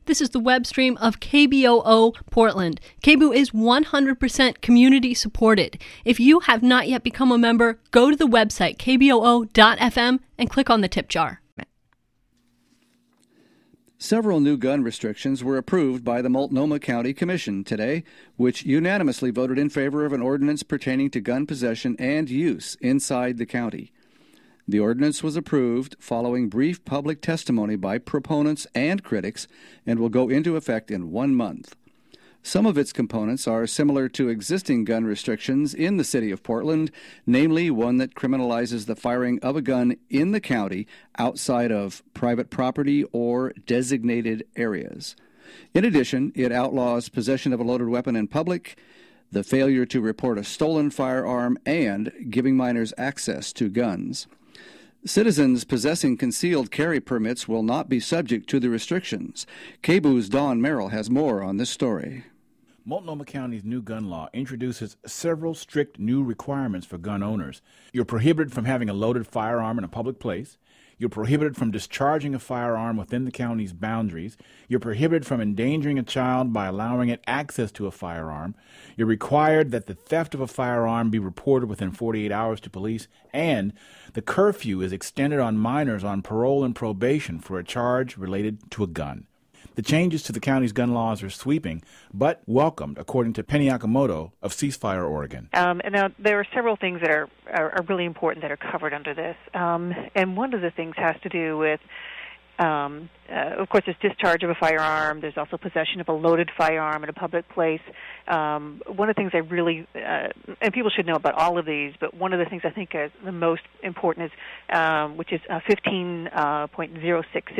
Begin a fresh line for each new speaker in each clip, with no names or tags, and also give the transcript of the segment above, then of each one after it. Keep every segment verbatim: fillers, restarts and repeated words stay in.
This is the web stream of K B O O Portland. K B O O is one hundred percent community supported. If you have not yet become a member, go to the website k b o o dot f m and click on the tip jar.
Several new gun restrictions were approved by the Multnomah County Commission today, which unanimously voted in favor of an ordinance pertaining to gun possession and use inside the county. The ordinance was approved following brief public testimony by proponents and critics and will go into effect in one month. Some of its components are similar to existing gun restrictions in the city of Portland, namely one that criminalizes the firing of a gun in the county outside of private property or designated areas. In addition, it outlaws possession of a loaded weapon in public, the failure to report a stolen firearm, and giving minors access to guns. Citizens possessing concealed carry permits will not be subject to the restrictions. K B O O's Don Merrill has more on this story.
Multnomah County's new gun law introduces several strict new requirements for gun owners. You're prohibited from having a loaded firearm in a public place. You're prohibited from discharging a firearm within the county's boundaries. You're prohibited from endangering a child by allowing it access to a firearm. You're required that the theft of a firearm be reported within forty-eight hours to police. And the curfew is extended on minors on parole and probation for a charge related to a gun. The changes to the county's gun laws are sweeping, but welcomed, according to Penny Akamoto of Ceasefire Oregon.
Um, and now there are several things that are, are, are really important that are covered under this. Um, and one of the things has to do with, um, uh, of course, there's discharge of a firearm. There's also possession of a loaded firearm in a public place. Um, one of the things I really, uh, and people should know about all of these, but one of the things I think is the most important is, um, which is uh, fifteen point oh six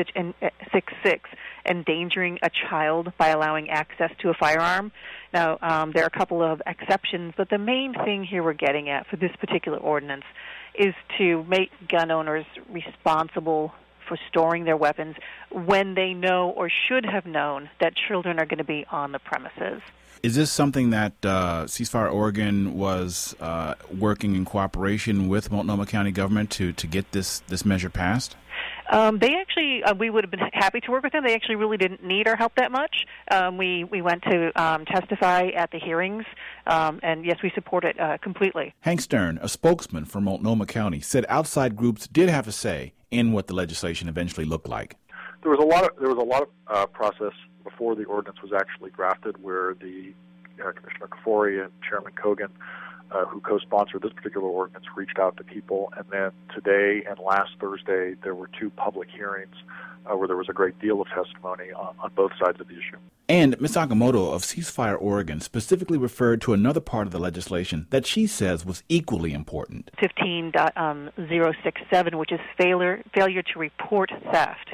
six, endangering a child by allowing access to a firearm. Now, um, there are a couple of exceptions, but the main thing here we're getting at for this particular ordinance is to make gun owners responsible for storing their weapons when they know or should have known that children are going to be on the premises.
Is this something that uh, Ceasefire Oregon was uh, working in cooperation with Multnomah County government to, to get this, this measure passed?
Um, they actually, uh, we would have been happy to work with them. They actually really didn't need our help that much. Um, we, we went to um, testify at the hearings, um, and yes, we support it uh, completely.
Hank Stern, a spokesman for Multnomah County, said outside groups did have a say in what the legislation eventually looked like.
There was a lot of, there was a lot of uh, process before the ordinance was actually drafted where the uh, Commissioner Kafori and Chairman Kogan, Uh, who co-sponsored this particular ordinance, reached out to people. And then today and last Thursday, there were two public hearings uh, where there was a great deal of testimony on, on both sides of the issue.
And Miz Akamoto of Ceasefire Oregon specifically referred to another part of the legislation that she says was equally important.
fifteen point oh six seven, which is failure, failure to report theft.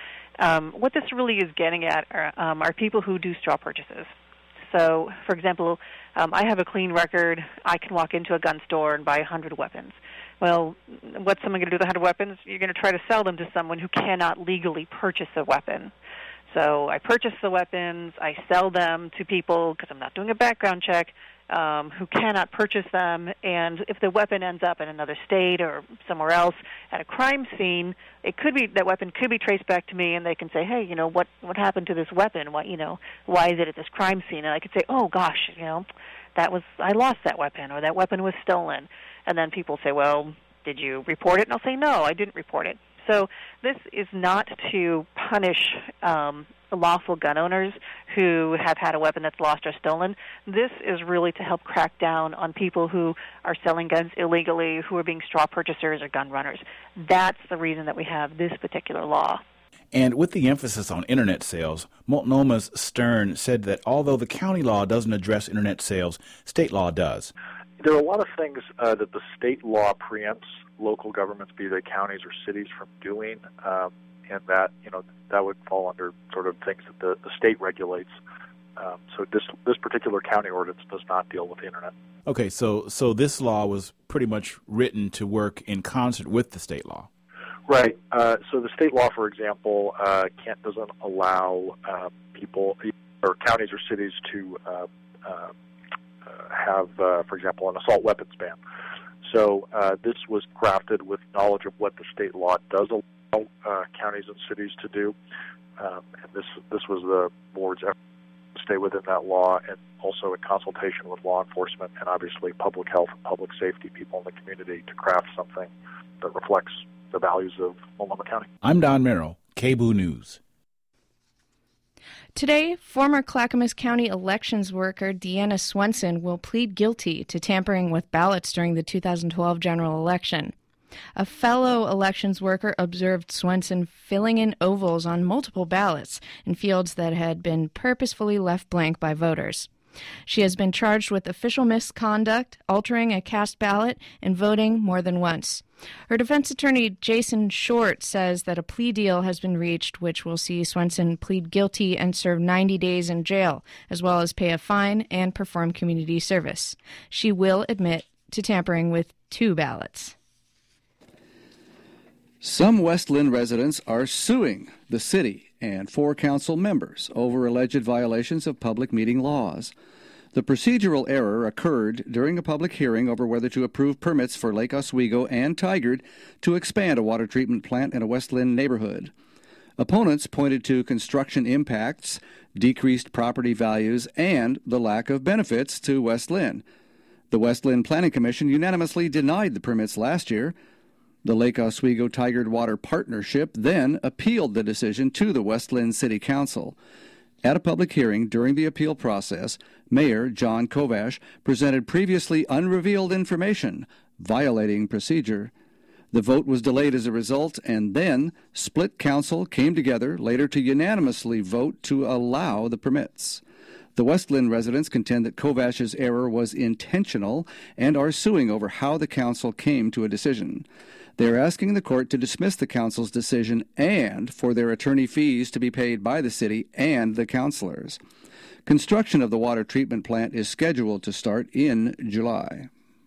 Um, what this really is getting at are, um, are people who do straw purchases. So, for example, um, I have a clean record. I can walk into a gun store and buy one hundred weapons. Well, what's someone going to do with one hundred weapons? You're going to try to sell them to someone who cannot legally purchase a weapon. So I purchase the weapons, I sell them to people, because I'm not doing a background check, um, who cannot purchase them, and if the weapon ends up in another state or somewhere else at a crime scene, it could be that weapon could be traced back to me, and they can say, hey, you know, what what happened to this weapon? Why, you know, why is it at this crime scene? And I could say, oh gosh, you know, that was I lost that weapon, or that weapon was stolen. And then people say, well, did you report it? And I'll say, no, I didn't report it. So this is not to punish um, lawful gun owners who have had a weapon that's lost or stolen. This is really to help crack down on people who are selling guns illegally, who are being straw purchasers or gun runners. That's the reason that we have this particular law.
And with the emphasis on Internet sales, Multnomah's Stern said that although the county law doesn't address Internet sales, state law does.
There are a lot of things uh, that the state law preempts local governments, be they counties or cities, from doing, um, and that, you know, that would fall under sort of things that the, the state regulates. Um, so this this particular county ordinance does not deal with the Internet.
Okay, so so this law was pretty much written to work in concert with the state law.
Right. Uh, so the state law, for example, uh, can't doesn't allow uh, people or counties or cities to uh, uh, have, uh, for example, an assault weapons ban. So uh, this was crafted with knowledge of what the state law does allow uh, counties and cities to do. Um, and this this was the board's effort to stay within that law, and also in consultation with law enforcement and obviously public health and public safety people in the community to craft something that reflects the values of Multnomah County.
I'm Don Merrill, K B O O News.
Today, former Clackamas County elections worker Deanna Swenson will plead guilty to tampering with ballots during the two thousand twelve general election. A fellow elections worker observed Swenson filling in ovals on multiple ballots in fields that had been purposefully left blank by voters. She has been charged with official misconduct, altering a cast ballot, and voting more than once. Her defense attorney, Jason Short, says that a plea deal has been reached, which will see Swenson plead guilty and serve ninety days in jail, as well as pay a fine and perform community service. She will admit to tampering with two ballots.
Some West Linn residents are suing the city and four council members over alleged violations of public meeting laws. The procedural error occurred during a public hearing over whether to approve permits for Lake Oswego and Tigard to expand a water treatment plant in a West Linn neighborhood. Opponents pointed to construction impacts, decreased property values, and the lack of benefits to West Linn. The West Linn Planning Commission unanimously denied the permits last year. The Lake Oswego-Tigard Water Partnership then appealed the decision to the West Linn City Council. At a public hearing during the appeal process, Mayor John Kovash presented previously unrevealed information, violating procedure. The vote was delayed as a result, and then split council came together later to unanimously vote to allow the permits. The West Linn residents contend that Kovash's error was intentional and are suing over how the council came to a decision. They are asking the court to dismiss the council's decision and for their attorney fees to be paid by the city and the councilors. Construction of the water treatment plant is scheduled to start in July.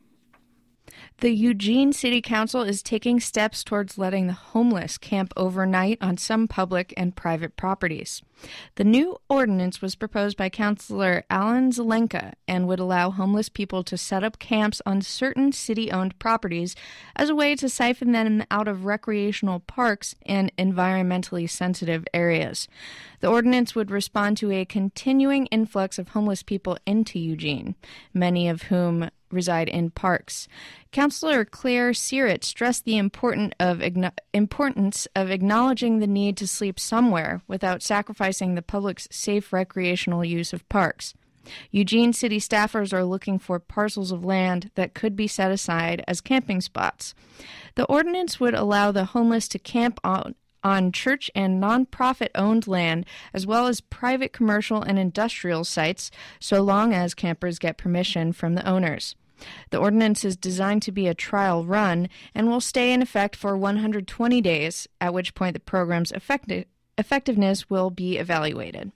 The Eugene City Council is taking steps towards letting the homeless camp overnight on some public and private properties. The new ordinance was proposed by Councilor Alan Zelenka and would allow homeless people to set up camps on certain city-owned properties as a way to siphon them out of recreational parks and environmentally sensitive areas. The ordinance would respond to a continuing influx of homeless people into Eugene, many of whom reside in parks. Councilor Claire Searit stressed the important of igno- importance of acknowledging the need to sleep somewhere without sacrificing the public's safe recreational use of parks. Eugene city staffers are looking for parcels of land that could be set aside as camping spots. The ordinance would allow the homeless to camp on on church and nonprofit-owned land, as well as private commercial and industrial sites, so long as campers get permission from the owners. The ordinance is designed to be a trial run and will stay in effect for one hundred twenty days, at which point the program's effecti- effectiveness will be evaluated.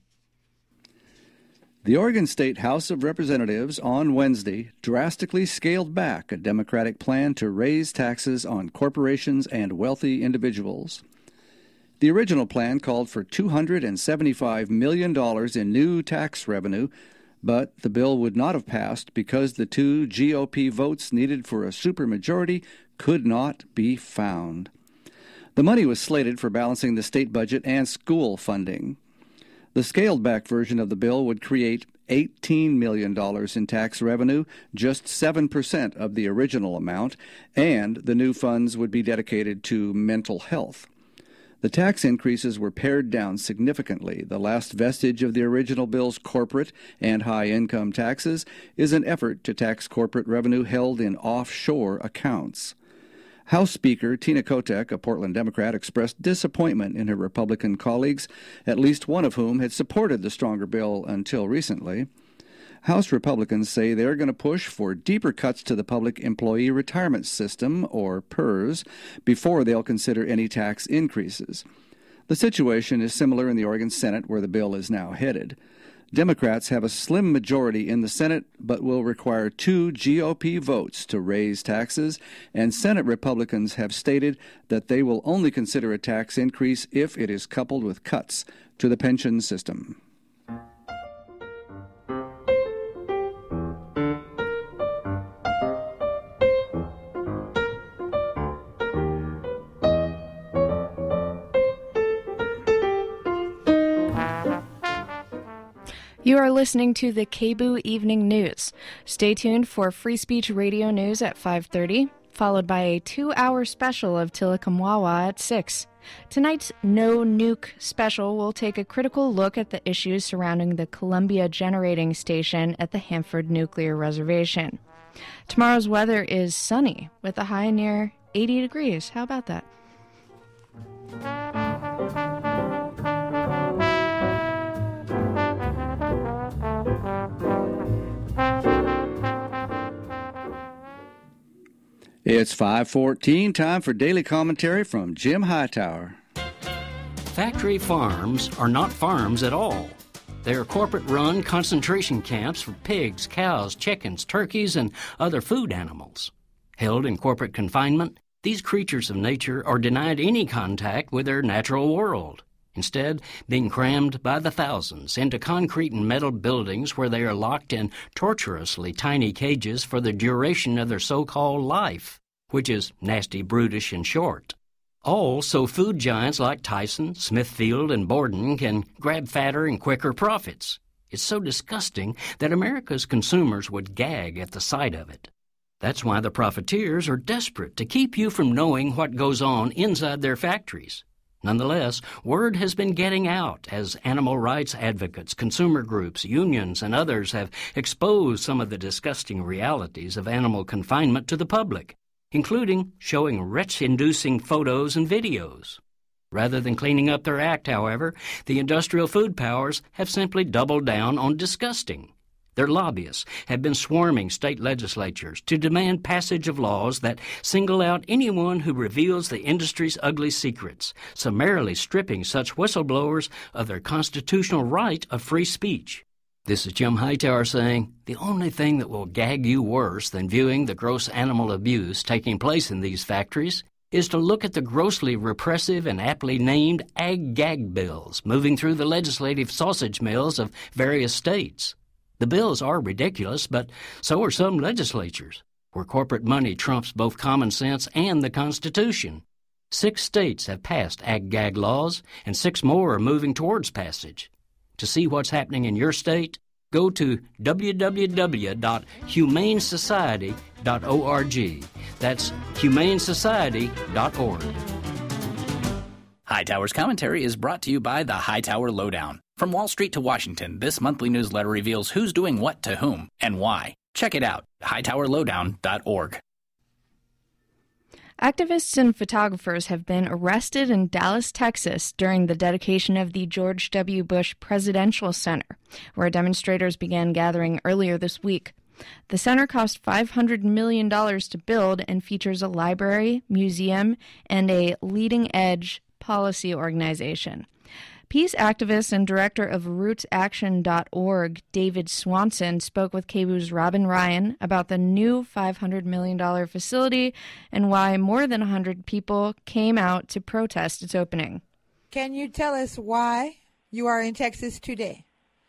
The Oregon State House of Representatives on Wednesday drastically scaled back a Democratic plan to raise taxes on corporations and wealthy individuals. The original plan called for two hundred seventy-five million dollars in new tax revenue, but the bill would not have passed because the two G O P votes needed for a supermajority could not be found. The money was slated for balancing the state budget and school funding. The scaled-back version of the bill would create eighteen million dollars in tax revenue, just seven percent of the original amount, and the new funds would be dedicated to mental health. The tax increases were pared down significantly. The last vestige of the original bill's corporate and high-income taxes is an effort to tax corporate revenue held in offshore accounts. House Speaker Tina Kotek, a Portland Democrat, expressed disappointment in her Republican colleagues, at least one of whom had supported the stronger bill until recently. House Republicans say they're going to push for deeper cuts to the Public Employee Retirement System, or PERS, before they'll consider any tax increases. The situation is similar in the Oregon Senate, where the bill is now headed. Democrats have a slim majority in the Senate, but will require two G O P votes to raise taxes, and Senate Republicans have stated that they will only consider a tax increase if it is coupled with cuts to the pension system.
You are listening to the K B O Evening News. Stay tuned for Free Speech Radio News at five thirty, followed by a two-hour special of Tilikamwawa at six. Tonight's No Nuke special will take a critical look at the issues surrounding the Columbia Generating Station at the Hanford Nuclear Reservation. Tomorrow's weather is sunny, with a high near eighty degrees. How about that?
It's five fourteen, time for daily commentary from Jim Hightower.
Factory farms are not farms at all. They are corporate-run concentration camps for pigs, cows, chickens, turkeys, and other food animals. Held in corporate confinement, these creatures of nature are denied any contact with their natural world, instead being crammed by the thousands into concrete and metal buildings where they are locked in torturously tiny cages for the duration of their so-called life, which is nasty, brutish, and short. All so food giants like Tyson, Smithfield, and Borden can grab fatter and quicker profits. It's so disgusting that America's consumers would gag at the sight of it. That's why the profiteers are desperate to keep you from knowing what goes on inside their factories. Nonetheless, word has been getting out as animal rights advocates, consumer groups, unions, and others have exposed some of the disgusting realities of animal confinement to the public, including showing retch-inducing photos and videos. Rather than cleaning up their act, however, the industrial food powers have simply doubled down on disgusting. Their lobbyists have been swarming state legislatures to demand passage of laws that single out anyone who reveals the industry's ugly secrets, summarily stripping such whistleblowers of their constitutional right of free speech. This is Jim Hightower saying, the only thing that will gag you worse than viewing the gross animal abuse taking place in these factories is to look at the grossly repressive and aptly named ag-gag bills moving through the legislative sausage mills of various states. The bills are ridiculous, but so are some legislatures, where corporate money trumps both common sense and the Constitution. Six states have passed ag-gag laws, and six more are moving towards passage. To see what's happening in your state, go to w w w dot humane society dot org. That's humane society dot org.
Hightower's commentary is brought to you by the Hightower Lowdown. From Wall Street to Washington, this monthly newsletter reveals who's doing what to whom and why. Check it out, hightower lowdown dot org.
Activists and photographers have been arrested in Dallas, Texas during the dedication of the George W. Bush Presidential Center, where demonstrators began gathering earlier this week. The center cost five hundred million dollars to build and features a library, museum, and a leading-edge policy organization. Peace activist and director of roots action dot org, David Swanson, spoke with K B O O's Robin Ryan about the new five hundred million dollars facility and why more than one hundred people came out to protest its opening.
Can you tell us why you are in Texas today?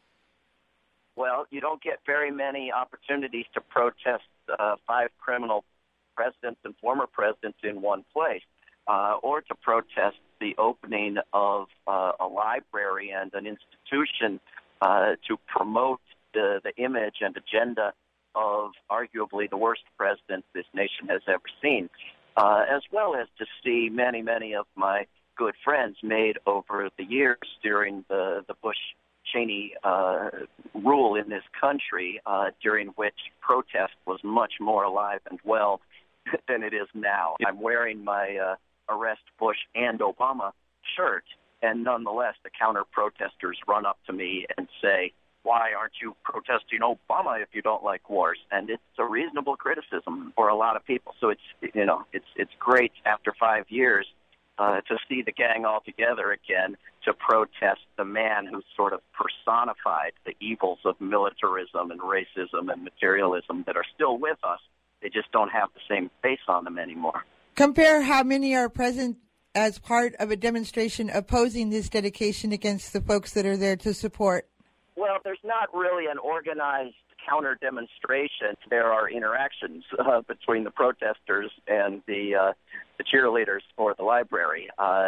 Well, you don't get very many opportunities to protest uh, five criminal presidents and former presidents in one place, uh, or to protest the opening of uh, a library and an institution uh, to promote the, the image and agenda of arguably the worst president this nation has ever seen, uh, as well as to see many, many of my good friends made over the years during the, the Bush-Cheney uh, rule in this country, uh, during which protest was much more alive and well than it is now. I'm wearing my uh, Arrest Bush and Obama shirt, and nonetheless the counter-protesters run up to me and say, why aren't you protesting Obama if you don't like wars? And it's a reasonable criticism for a lot of people. So it's, you know, it's it's great after five years uh, to see the gang all together again to protest the man who sort of personified the evils of militarism and racism and materialism that are still with us. They just don't have the same face on them anymore.
Compare how many are present as part of a demonstration opposing this dedication against the folks that are there to support.
Well, there's not really an organized counter-demonstration. There are interactions uh, between the protesters and the uh, the cheerleaders for the library. Uh, and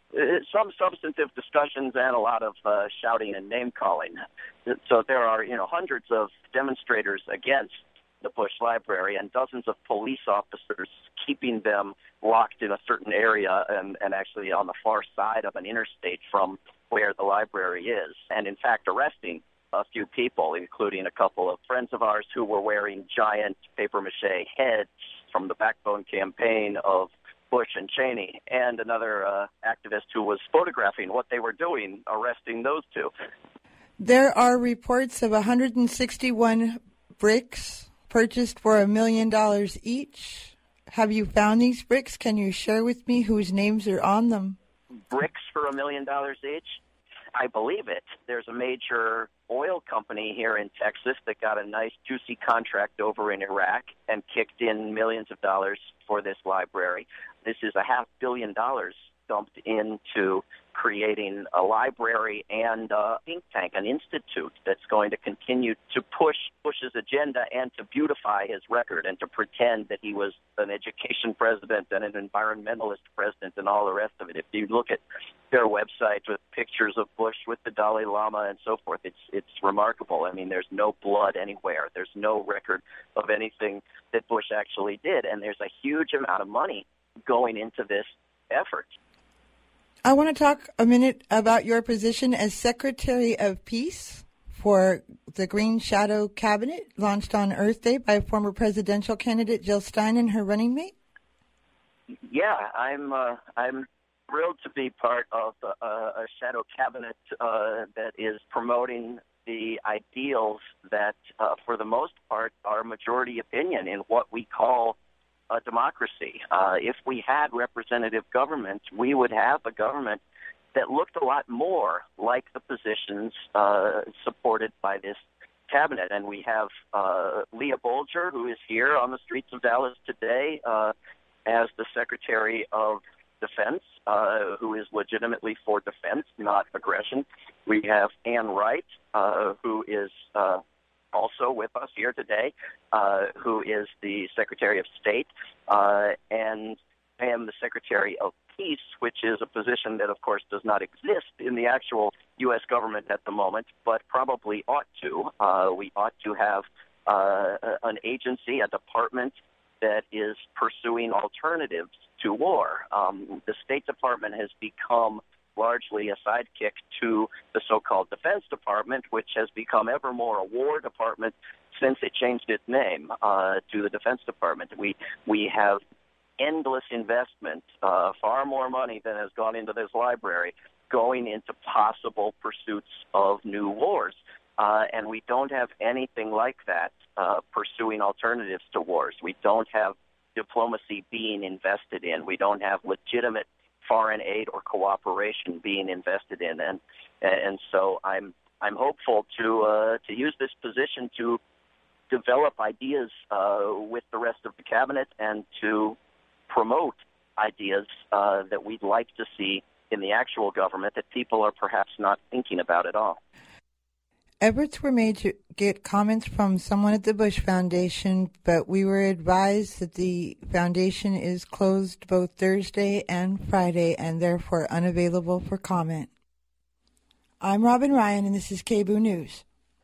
some substantive discussions and a lot of uh, shouting and name-calling. So there are, you know, hundreds of demonstrators against the Bush Library and dozens of police officers keeping them locked in a certain area and, and actually on the far side of an interstate from where the library is, and in fact arresting a few people, including a couple of friends of ours who were wearing giant papier-mâché heads from the Backbone campaign of Bush and Cheney, and another uh, activist who was photographing what they were doing, arresting those two.
There are reports of one hundred sixty-one bricks purchased for a million dollars each. Have you found these bricks? Can you share with me whose names are on them?
Bricks for a million dollars each? I believe it. There's a major oil company here in Texas that got a nice, juicy contract over in Iraq and kicked in millions of dollars for this library. This is a half billion dollars dumped into creating a library and a think tank, an institute that's going to continue to push Bush's agenda and to beautify his record and to pretend that he was an education president and an environmentalist president and all the rest of it. If you look at their website with pictures of Bush with the Dalai Lama and so forth, it's it's remarkable. I mean, there's no blood anywhere. There's no record of anything that Bush actually did, and there's a huge amount of money going into this effort.
I want to talk a minute about your position as Secretary of Peace for the Green Shadow Cabinet, launched on Earth Day by former presidential candidate Jill Stein and her running mate.
Yeah, I'm uh, I'm thrilled to be part of a, a shadow cabinet uh, that is promoting the ideals that, uh, for the most part, are majority opinion in what we call a democracy. Uh, if we had representative government, we would have a government that looked a lot more like the positions uh, supported by this cabinet. And we have uh, Leah Bolger, who is here on the streets of Dallas today uh, as the Secretary of Defense, uh, who is legitimately for defense, not aggression. We have Ann Wright, uh, who is uh, also with us here today, uh, who is the Secretary of State, uh, and I am the Secretary of Peace, which is a position that, of course, does not exist in the actual U S government at the moment, but probably ought to. Uh, we ought to have uh, an agency, a department that is pursuing alternatives to war. Um, the State Department has become largely a sidekick to the so-called Defense Department, which has become ever more a war department since it changed its name uh, to the Defense Department. We we have endless investment, uh, far more money than has gone into this library, going into possible pursuits of new wars. Uh, and we don't have anything like that uh, pursuing alternatives to wars. We don't have diplomacy being invested in. We don't have legitimate foreign aid or cooperation being invested in, and and so I'm I'm hopeful to uh, to use this position to develop ideas uh, with the rest of the cabinet and to promote ideas uh, that we'd like to see in the actual government that people are perhaps not thinking about at all.
Efforts were made to get comments from someone at the Bush Foundation, but we were advised that the foundation is closed both Thursday and Friday and therefore unavailable for comment. I'm Robin Ryan, and this is K B O O News.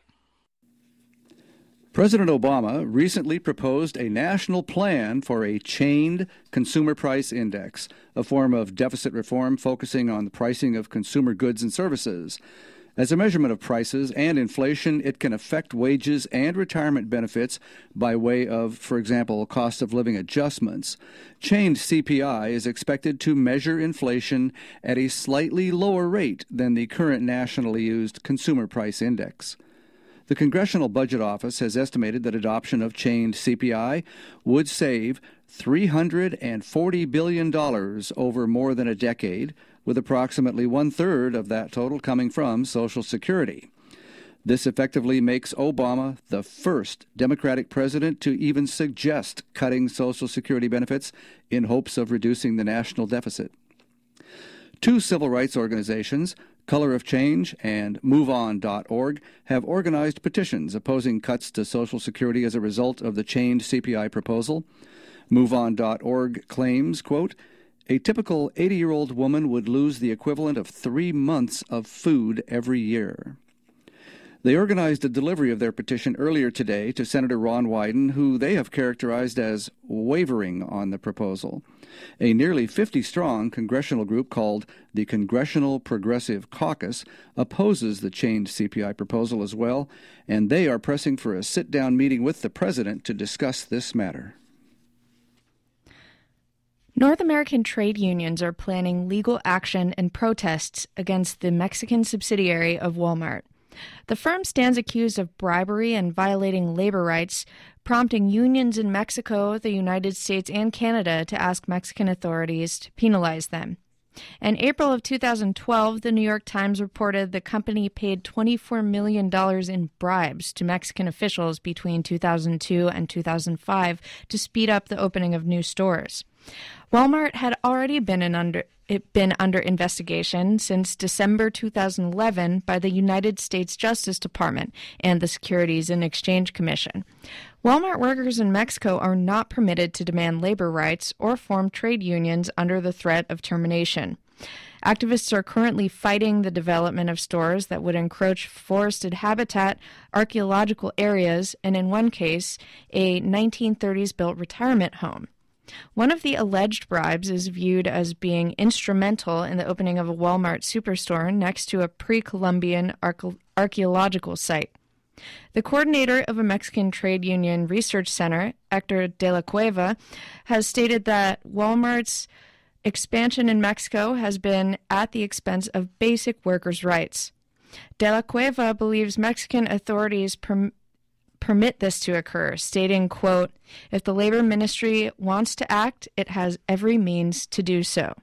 President Obama recently proposed a national plan for a chained consumer price index, a form of deficit reform focusing on the pricing of consumer goods and services. As a measurement of prices and inflation, it can affect wages and retirement benefits by way of, for example, cost of living adjustments. Chained C P I is expected to measure inflation at a slightly lower rate than the current nationally used Consumer Price Index. The Congressional Budget Office has estimated that adoption of chained C P I would save three hundred forty billion dollars over more than a decade, with approximately one-third of that total coming from Social Security. This effectively makes Obama the first Democratic president to even suggest cutting Social Security benefits in hopes of reducing the national deficit. Two civil rights organizations, Color of Change and move on dot org, have organized petitions opposing cuts to Social Security as a result of the chained C P I proposal. move on dot org claims, quote, A typical eighty-year-old woman would lose the equivalent of three months of food every year. They organized a delivery of their petition earlier today to Senator Ron Wyden, who they have characterized as wavering on the proposal. A nearly fifty-strong congressional group called the Congressional Progressive Caucus opposes the changed C P I proposal as well, and they are pressing for a sit-down meeting with the president to discuss this matter.
North American trade unions are planning legal action and protests against the Mexican subsidiary of Walmart. The firm stands accused of bribery and violating labor rights, prompting unions in Mexico, the United States, and Canada to ask Mexican authorities to penalize them. In April of two thousand twelve, the New York Times reported the company paid twenty-four million dollars in bribes to Mexican officials between two thousand two and two thousand five to speed up the opening of new stores. Walmart had already been in under it been under investigation since December two thousand eleven by the United States Justice Department and the Securities and Exchange Commission. Walmart workers in Mexico are not permitted to demand labor rights or form trade unions under the threat of termination. Activists are currently fighting the development of stores that would encroach forested habitat, archaeological areas, and in one case, a nineteen thirties built retirement home. One of the alleged bribes is viewed as being instrumental in the opening of a Walmart superstore next to a pre-Columbian arche- archaeological site. The coordinator of a Mexican trade union research center, Hector de la Cueva, has stated that Walmart's expansion in Mexico has been at the expense of basic workers' rights. De la Cueva believes Mexican authorities perm- permit this to occur, stating, quote, "If the Labor Ministry wants to act, it has every means to do so."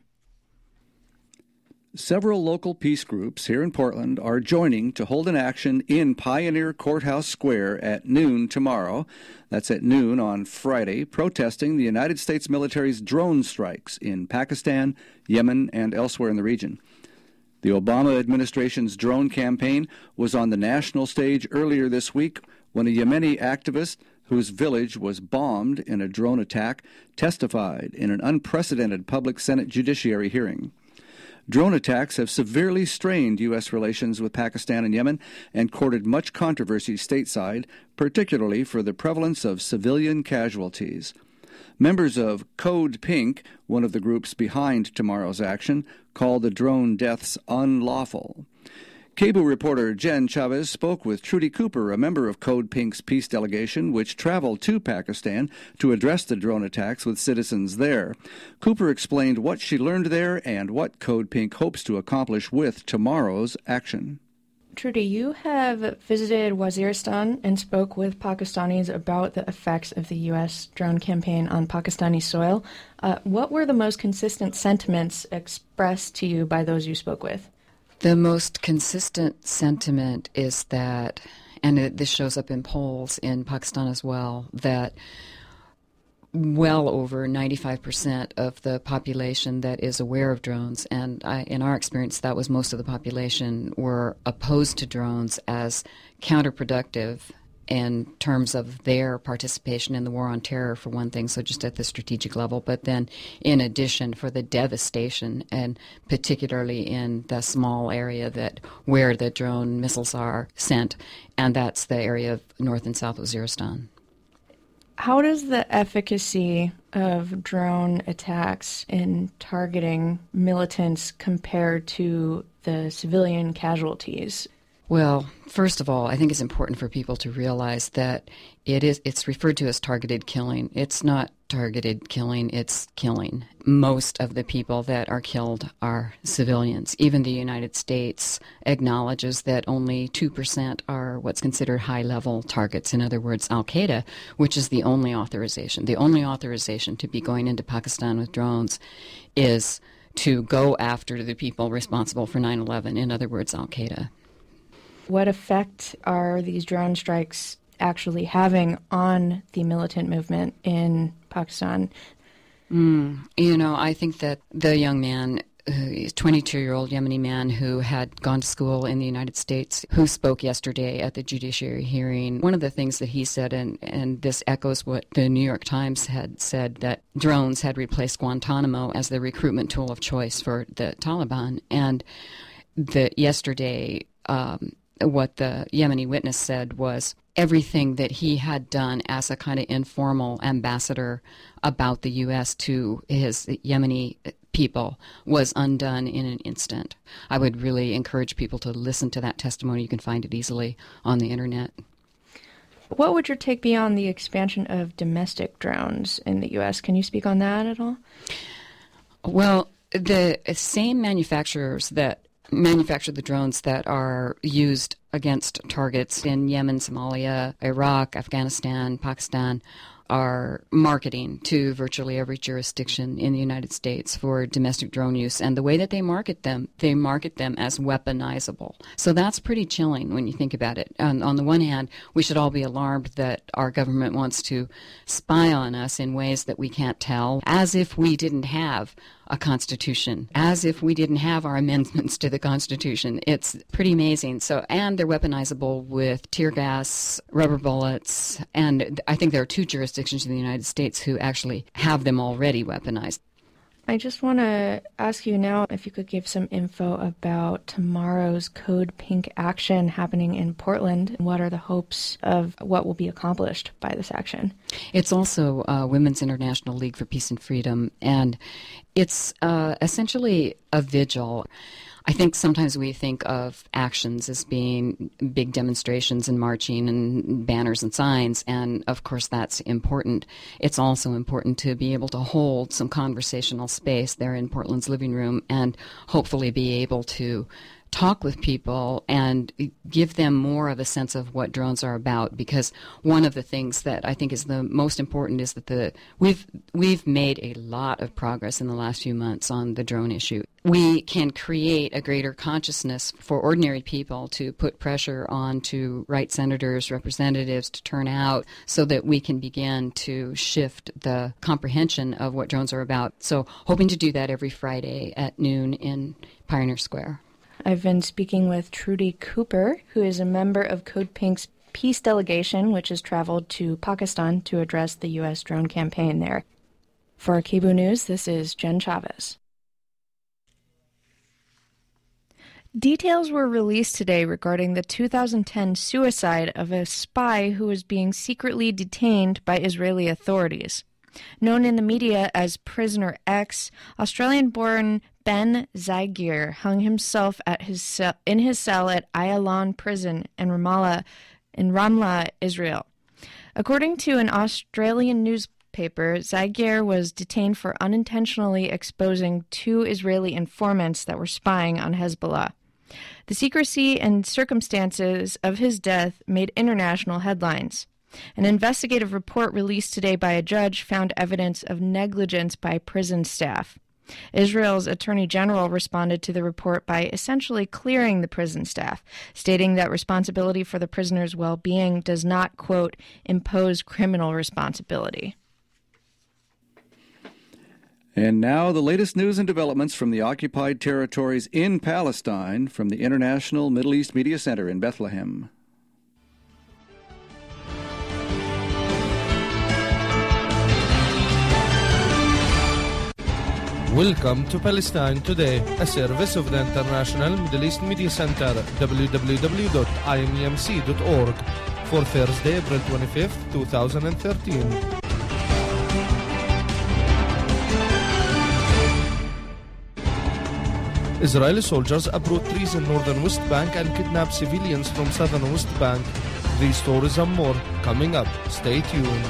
Several local peace groups here in Portland are joining to hold an action in Pioneer Courthouse Square at noon tomorrow. That's at noon on Friday, protesting the United States military's drone strikes in Pakistan, Yemen, and elsewhere in the region. The Obama administration's drone campaign was on the national stage earlier this week when a Yemeni activist whose village was bombed in a drone attack testified in an unprecedented public Senate Judiciary hearing. Drone attacks have severely strained U S relations with Pakistan and Yemen and courted much controversy stateside, particularly for the prevalence of civilian casualties. Members of Code Pink, one of the groups behind tomorrow's action, call the drone deaths unlawful. K B O O reporter Jen Chavez spoke with Trudy Cooper, a member of Code Pink's peace delegation, which traveled to Pakistan to address the drone attacks with citizens there. Cooper explained what she learned there and what Code Pink hopes to accomplish with tomorrow's action.
Trudy, you have visited Waziristan and spoke with Pakistanis about the effects of the U S drone campaign on Pakistani soil. Uh, what were the most consistent sentiments expressed to you by those you spoke with?
The most consistent sentiment is that, and it, this shows up in polls in Pakistan as well, that well over ninety-five percent of the population that is aware of drones, and I, in our experience that was most of the population, were opposed to drones as counterproductive in terms of their participation in the war on terror, for one thing, so just at the strategic level, but then in addition for the devastation, and particularly in the small area that where the drone missiles are sent, and that's the area of North and South Waziristan.
How does the efficacy of drone attacks in targeting militants compare to the civilian casualties?
Well, first of all, I think it's important for people to realize that it is it's referred to as targeted killing. It's not targeted killing, it's killing. Most of the people that are killed are civilians. Even the United States acknowledges that only two percent are what's considered high-level targets. In other words, Al-Qaeda, which is the only authorization. The only authorization to be going into Pakistan with drones is to go after the people responsible for nine eleven. In other words, Al-Qaeda.
What effect are these drone strikes actually having on the militant movement in Pakistan?
Mm, you know, I think that the young man twenty-two-year-old Yemeni man who had gone to school in the United States, who spoke yesterday at the judiciary hearing. One of the things that he said, and, and this echoes what the New York Times had said, that drones had replaced Guantanamo as the recruitment tool of choice for the Taliban. And the, yesterday, um, what the Yemeni witness said was everything that he had done as a kind of informal ambassador about the U S to his Yemeni people was undone in an instant. I would really encourage people to listen to that testimony. You can find it easily on the internet.
What would your take be on the expansion of domestic drones in the U S? Can you speak on that at all?
Well, the same manufacturers that manufacture the drones that are used against targets in Yemen, Somalia, Iraq, Afghanistan, Pakistan are marketing to virtually every jurisdiction in the United States for domestic drone use. And the way that they market them, they market them as weaponizable. So that's pretty chilling when you think about it. On, on the one hand, we should all be alarmed that our government wants to spy on us in ways that we can't tell, as if we didn't have a constitution, as if we didn't have our amendments to the Constitution. It's pretty amazing. So, and they're weaponizable with tear gas, rubber bullets, and I think there are two jurisdictions in the United States who actually have them already weaponized.
I just want to ask you now if you could give some info about tomorrow's Code Pink action happening in Portland. What are the hopes of what will be accomplished by this action?
It's also uh, Women's International League for Peace and Freedom, and it's uh, essentially a vigil. I think sometimes we think of actions as being big demonstrations and marching and banners and signs, and of course that's important. It's also important to be able to hold some conversational space there in Portland's living room and hopefully be able to talk with people and give them more of a sense of what drones are about, because one of the things that I think is the most important is that the we've we've made a lot of progress in the last few months on the drone issue. We can create a greater consciousness for ordinary people to put pressure on to right senators, representatives to turn out so that we can begin to shift the comprehension of what drones are about. So hoping to do that every Friday at noon in Pioneer Square.
I've been speaking with Trudy Cooper, who is a member of Code Pink's peace delegation, which has traveled to Pakistan to address the U S drone campaign there. For K B O O News, this is Jen Chavez. Details were released today regarding the two thousand ten suicide of a spy who was being secretly detained by Israeli authorities. Known in the media as Prisoner X, Australian-born Ben Zaghir hung himself at his cell, in his cell at Ayalon Prison in Ramallah, in Ramla, Israel. According to an Australian newspaper, Zaghir was detained for unintentionally exposing two Israeli informants that were spying on Hezbollah. The secrecy and circumstances of his death made international headlines. An investigative report released today by a judge found evidence of negligence by prison staff. Israel's Attorney General responded to the report by essentially clearing the prison staff, stating that responsibility for the prisoners' well-being does not, quote, impose criminal responsibility.
And now the latest news and developments from the occupied territories in Palestine from the International Middle East Media Center in Bethlehem.
Welcome to Palestine Today, a service of the International Middle East Media Center, w w w dot i m e m c dot org, for Thursday, April twenty-fifth, twenty thirteen. Israeli soldiers uproot trees in northern West Bank and kidnap civilians from southern West Bank. These stories and more coming up. Stay tuned.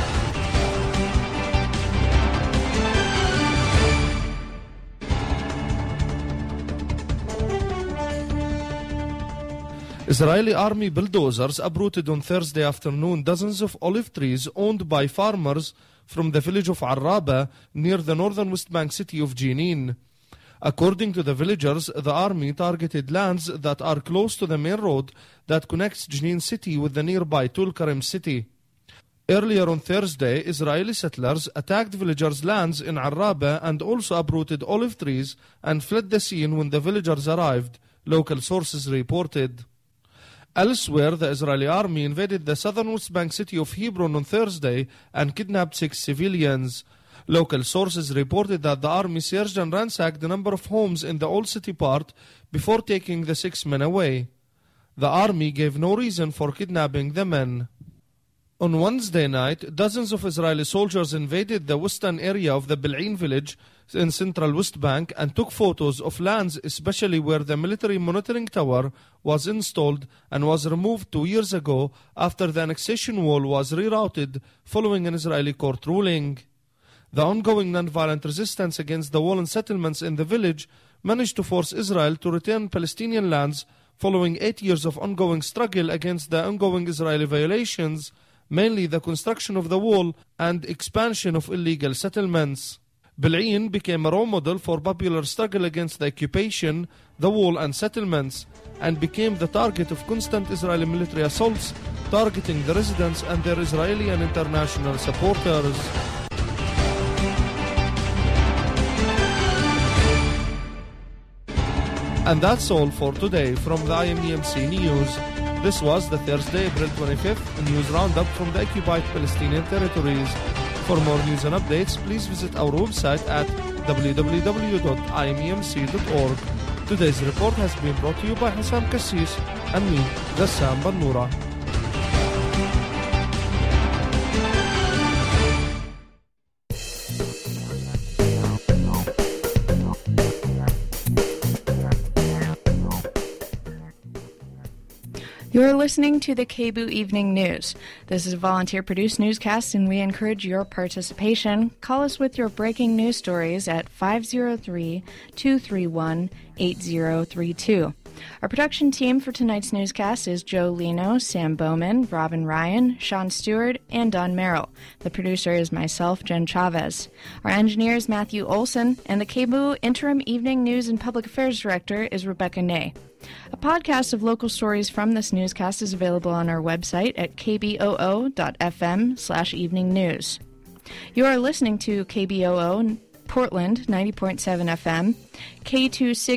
Israeli army bulldozers uprooted on Thursday afternoon dozens of olive trees owned by farmers from the village of Araba near the northern West Bank city of Jenin. According to the villagers, the army targeted lands that are close to the main road that connects Jenin city with the nearby Tulkarem city. Earlier on Thursday, Israeli settlers attacked villagers' lands in Arraba and also uprooted olive trees and fled the scene when the villagers arrived, local sources reported. Elsewhere, the Israeli army invaded the southern West Bank city of Hebron on Thursday and kidnapped six civilians. Local sources reported that the army searched and ransacked a number of homes in the old city part before taking the six men away. The army gave no reason for kidnapping the men. On Wednesday night, dozens of Israeli soldiers invaded the western area of the Bil'in village in central West Bank and took photos of lands, especially where the military monitoring tower was installed and was removed two years ago after the annexation wall was rerouted following an Israeli court ruling. The ongoing nonviolent resistance against the wall and settlements in the village managed to force Israel to return Palestinian lands following eight years of ongoing struggle against the ongoing Israeli violations, mainly the construction of the wall and expansion of illegal settlements. Bil'in became a role model for popular struggle against the occupation, the wall and settlements, and became the target of constant Israeli military assaults targeting the residents and their Israeli and international supporters. And that's all for today from the I M E M C News. This was the Thursday, April twenty-fifth news roundup from the occupied Palestinian territories. For more news and updates, please visit our website at w w w dot i m e m c dot org. Today's report has been brought to you by Hassan Kassis and me, Gassam Bannoura.
You're listening to the K B U Evening News. This is a volunteer-produced newscast, and we encourage your participation. Call us with your breaking news stories at five oh three, two three one, eight oh three two. Our production team for tonight's newscast is Joe Lino, Sam Bowman, Robin Ryan, Sean Stewart, and Don Merrill. The producer is myself, Jen Chavez. Our engineer is Matthew Olson, and the K B U Interim Evening News and Public Affairs Director is Rebecca Ney. A podcast of local stories from this newscast is available on our website at k b o o dot f m slash evening news. You are listening to K B O O Portland ninety point seven F M, K two six